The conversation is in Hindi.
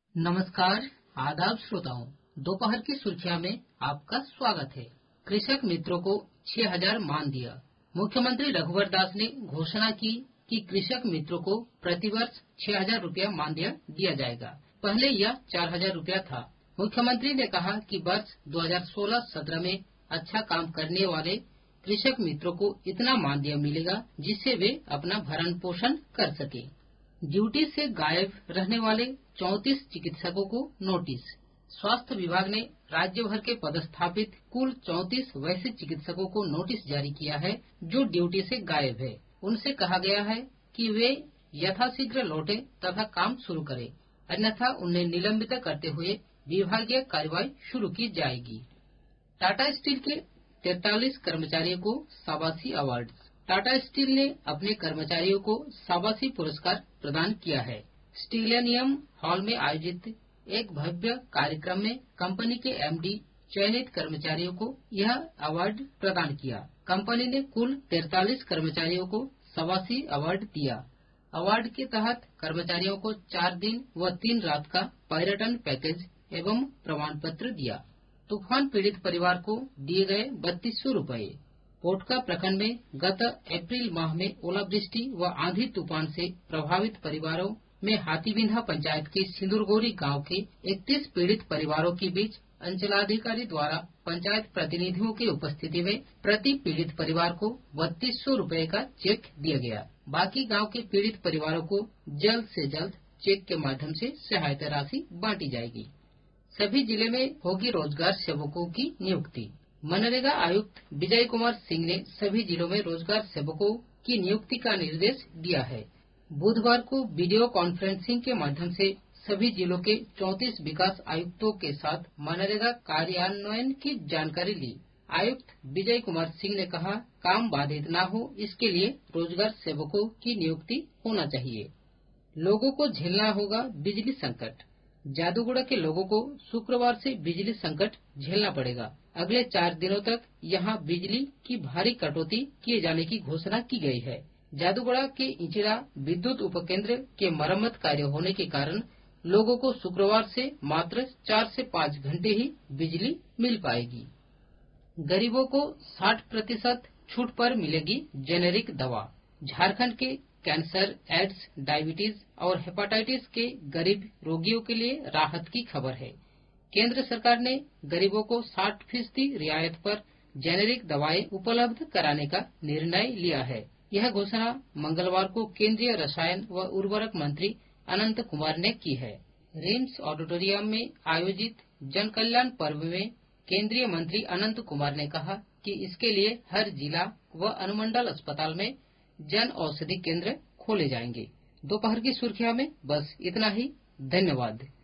नमस्कार, आदाब श्रोताओं। दोपहर की सुर्खियां में आपका स्वागत है। कृषक मित्रों को 6,000 मान दिया। मुख्यमंत्री रघुवर दास ने घोषणा की कि कृषक मित्रों को प्रतिवर्ष 6,000 रुपया मानदेय दिया जाएगा। पहले यह 4,000 रुपया था। मुख्यमंत्री ने कहा कि वर्ष 2016-17 में अच्छा काम करने वाले कृषक मित्रों को इतना मानदेय मिलेगा जिससे वे अपना भरण पोषण कर सके। ड्यूटी से गायब रहने वाले 34 चिकित्सकों को नोटिस। स्वास्थ्य विभाग ने राज्य भर के पदस्थापित कुल 34 वैसे चिकित्सकों को नोटिस जारी किया है जो ड्यूटी से गायब है। उनसे कहा गया है कि वे यथाशीघ्र लौटे तथा काम शुरू करें, अन्यथा उन्हें निलंबित करते हुए विभागीय कार्रवाई शुरू की जाएगी। टाटा स्टील के 43 कर्मचारियों को शाबाशी अवार्ड। टाटा स्टील ने अपने कर्मचारियों को शाबाशी पुरस्कार प्रदान किया है। स्टीलियम हॉल में आयोजित एक भव्य कार्यक्रम में कंपनी के एमडी चयनित कर्मचारियों को यह अवार्ड प्रदान किया। कंपनी ने कुल 43 कर्मचारियों को शाबाशी अवार्ड दिया। अवार्ड के तहत कर्मचारियों को 4 दिन व 3 रात का पर्यटन पैकेज एवं प्रमाण पत्र दिया। तूफान पीड़ित परिवार को दिए गए 3200 रूपये। पोटका प्रखंड में गत अप्रैल माह में ओलावृष्टि व आंधी तूफान से प्रभावित परिवारों में हाथीबिंधा पंचायत के सिंदूरगोरी गांव के 31 पीड़ित परिवारों के बीच अंचलाधिकारी द्वारा पंचायत प्रतिनिधियों की उपस्थिति में प्रति पीड़ित परिवार को 3200 रूपये का चेक दिया गया। बाकी गांव के पीड़ित परिवारों को जल्द से जल्द चेक के माध्यम से सहायता राशि बांटी जाएगी। सभी जिले में होगी रोजगार सेवकों की नियुक्ति। मनरेगा आयुक्त विजय कुमार सिंह ने सभी जिलों में रोजगार सेवकों की नियुक्ति का निर्देश दिया है। बुधवार को वीडियो कॉन्फ्रेंसिंग के माध्यम से सभी जिलों के 34 विकास आयुक्तों के साथ मनरेगा कार्यान्वयन की जानकारी ली। आयुक्त विजय कुमार सिंह ने कहा, काम बाधित न हो इसके लिए रोजगार सेवकों की नियुक्ति होना चाहिए। लोगों को झेलना होगा बिजली संकट। जादूगोड़ा के लोगों को शुक्रवार से बिजली संकट झेलना पड़ेगा। अगले 4 दिनों तक यहां बिजली की भारी कटौती किए जाने की घोषणा की गई है। जादूगोड़ा के इंचिड़ा विद्युत उपकेंद्र के मरम्मत कार्य होने के कारण लोगों को शुक्रवार से मात्र 4 से 5 घंटे ही बिजली मिल पाएगी। गरीबों को 60% छूट पर मिलेगी जेनेरिक दवा। झारखंड के कैंसर, एड्स, डायबिटीज और हेपेटाइटिस के गरीब रोगियों के लिए राहत की खबर है। केंद्र सरकार ने गरीबों को 60% रियायत पर जेनेरिक दवाएं उपलब्ध कराने का निर्णय लिया है। यह घोषणा मंगलवार को केंद्रीय रसायन व उर्वरक मंत्री अनंत कुमार ने की है। रिम्स ऑडिटोरियम में आयोजित जन कल्याण पर्व में केंद्रीय मंत्री अनंत कुमार ने कहा कि इसके लिए हर जिला व अनुमंडल अस्पताल में जन औषधि केंद्र खोले जाएंगे। दोपहर की सुर्खियां में बस इतना ही। धन्यवाद।